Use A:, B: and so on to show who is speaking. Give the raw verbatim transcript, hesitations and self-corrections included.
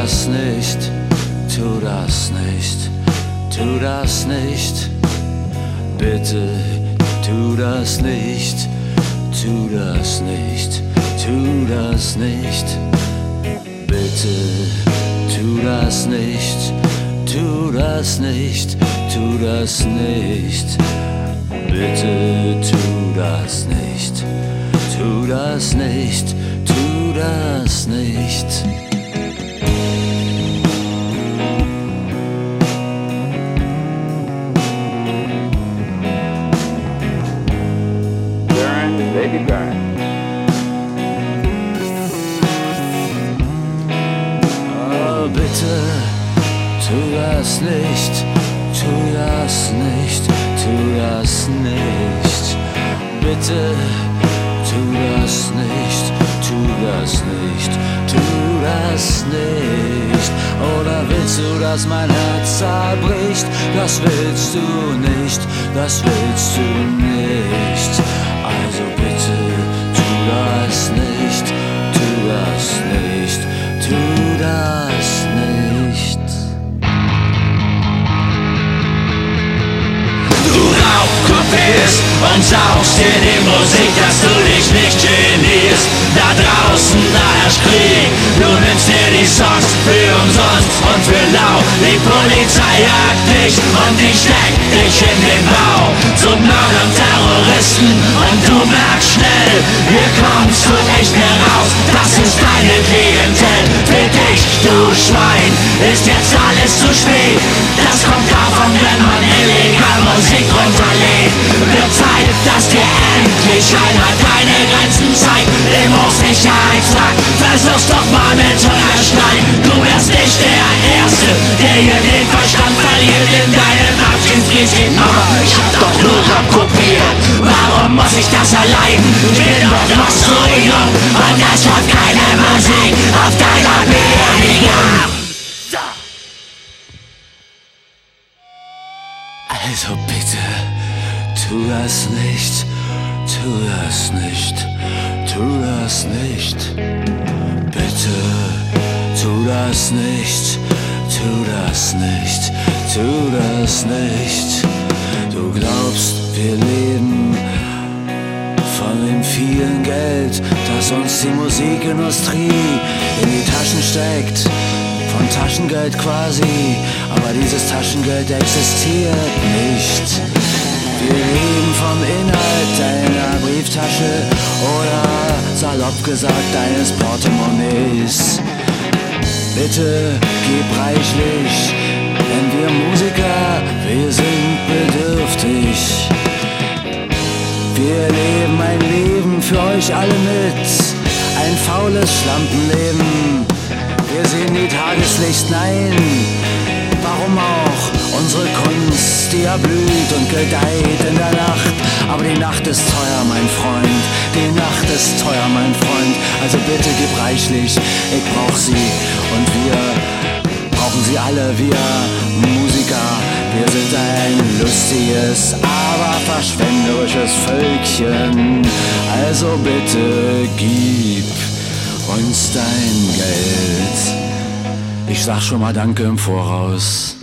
A: das nicht, tu das nicht, tu das nicht, bitte tu das nicht, tu das nicht, tu das nicht, bitte tu das nicht, tu das nicht, tu das nicht, bitte tu das nicht, tu das nicht, tu das nicht.
B: Baby burn.
A: Oh, bitte, tu das nicht, tu das nicht, tu das nicht. Bitte, tu das nicht, tu das nicht, tu das nicht. Oder willst du, dass mein Herz zerbricht? Das willst du nicht, das willst du nicht. Also bitte, tu das nicht, tu das nicht, tu das nicht.
C: Du raubkopierst und saugst dir die Musik, dass du dich nicht genierst. Da draußen, da herrscht Krieg, du nimmst dir die Songs für umsonst und für lau. Die Polizei jagt dich und die steckt dich in den Bau. Zum Mörder und Terroristen und du merkst schnell, hier kommst du nicht mehr raus. Das ist deine Klientel, für dich, du Schwein, ist jetzt alles zu spät. Das kommt davon, wenn man illegal Musik runterlädt. Wird Zeit, dass dir endlich einer deine Grenzen zeigt. Im Hochsicherheitstrakt versuch's doch mal mit hundert Steinen. Du wärst nicht der Erste, der hier den Verstand verliert in deinem Abschiedsriesig. Aber ich hab doch nur kopiert. Warum muss ich das erleiden? Ich bin doch noch so jung und es läuft keine Musik auf deiner Beerdigung.
A: Also bitte, tu das nicht, tu das nicht, tu das nicht. Bitte, tu das nicht, tu das nicht, tu das nicht. Du glaubst, wir leben von dem vielen Geld, das uns die Musikindustrie in die Taschen steckt. Von Taschengeld quasi, aber dieses Taschengeld existiert nicht. Wir leben vom Inhalt deiner Brieftasche oder salopp gesagt deines Portemonnaies. Bitte gib reichlich, denn wir Musiker, wir sind bedürftig. Wir leben ein Leben für euch alle mit, ein faules Schlampenleben. Wir sehen die Tageslicht, nein, warum auch? Unsere Kunst, die erblüht und gedeiht in der Nacht. Aber die Nacht ist teuer, mein Freund, die Nacht ist teuer, mein Freund. Also bitte gib reichlich, ich brauch sie und wir brauchen sie alle, wir Musiker. Wir sind ein lustiges, aber verschwenderisches Völkchen. Also bitte gib uns dein Geld. Ich sag schon mal Danke im Voraus.